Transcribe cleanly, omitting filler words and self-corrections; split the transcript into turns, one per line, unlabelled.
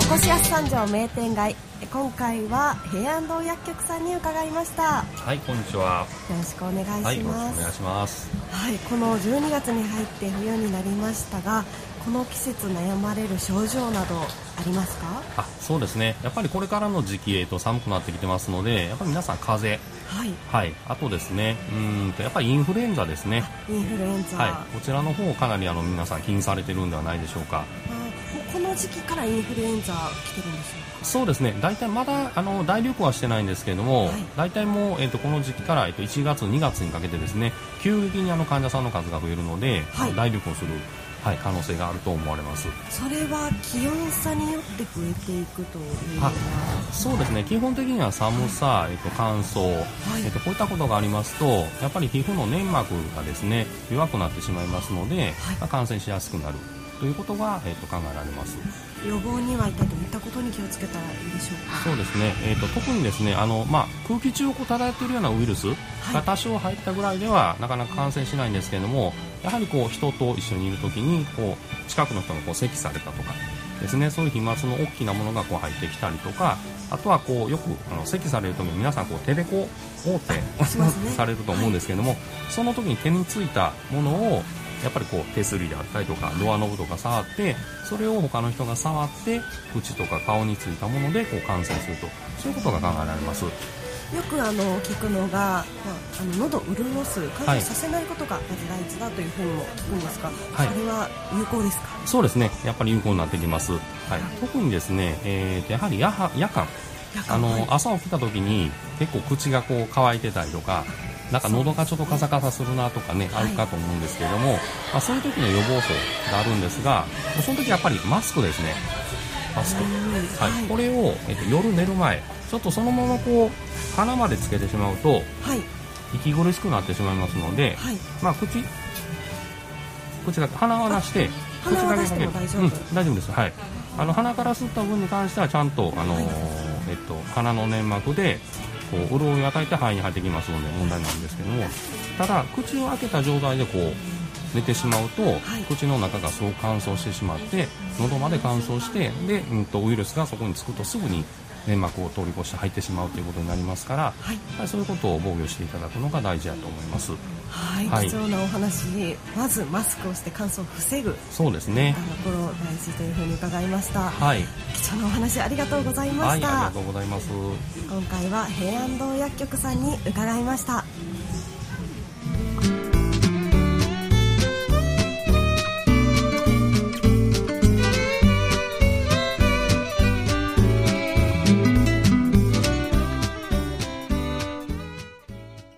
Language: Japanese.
こしやす三条名店街、今回は平安堂薬局さんに伺いました。
はい、こんにちは。
よろしくお願いします。
はい、よろしくお願いします。
はい、この12月に入って冬になりましたが、この季節悩まれる症状などありますか？
そうですね、やっぱりこれからの時期、寒くなってきてますので、やっぱり皆さん風邪、はい、あとですね、やっぱりインフルエンザですね。
インフルエンザ、
はい、こちらの方かなり皆さん気にされてるんではないでしょうか。
この時期からインフルエンザ来てるんでしょうか？
そうですね、大体まだ大流行はしてないんですけれども、大体もう、この時期から、1月2月にかけてですね、急激に患者さんの数が増えるので、大流行する、可能性があると思われます。そ
れは気温差によって増えていくというのは？
そうですね、基本的には寒さ、乾燥、こういったことがありますと、やっぱり皮膚の粘膜がですね弱くなってしまいますので、感染しやすくなるということが、考えられます。
予防には一体どういったことに気をつけたらいいでしょうか？
そうですね、特にですね空気中を漂っているようなウイルスが多少入ったぐらいではなかなか感染しないんですけれども、やはり人と一緒にいるときに近くの人が咳されたとかですね、そういう飛沫の大きなものが入ってきたりとか、あとはよく咳されるときに皆さん手で覆ってされると思うんですけれども、その時に手についたものをやっぱり手すりであったりとかドアノブとか触って、それを他の人が触って口とか顔についたもので感染すると、そういうことが考えられます。
よく聞くのが、喉を潤す、乾燥させないことがまず大事だというふうにも聞くんですが、それは有効ですか？
そうですね、やっぱり有効になってきます。特にですね、やはり夜間、朝起きた時に結構口が乾いてたりとか、なんか喉がちょっとカサカサするなとかね、あるかと思うんですけれども、そういう時の予防法があるんですが、その時やっぱりマスクですね。マスク、これを、夜寝る前ちょっとそのまま鼻までつけてしまうと、息苦しくなってしまいますので、口だけ鼻を出して口だけかける、大丈夫です。鼻から吸った分に関してはちゃんと鼻の粘膜で潤いを与えて肺に入ってきますので問題なんですけども、ただ口を開けた状態で寝てしまうと、口の中がすごく乾燥してしまって、喉まで乾燥して、で、ウイルスがそこにつくとすぐに粘膜を通り越して入ってしまうということになりますから、そういうことを防御していただくのが大事だと思います。
貴重なお話、まずマスクをして乾燥を防ぐ、
そうですね、
ところ大事というふうに伺いました。貴重なお話ありがとうございました。
ありがとうございます。
今回は平安堂薬局さんに伺いました。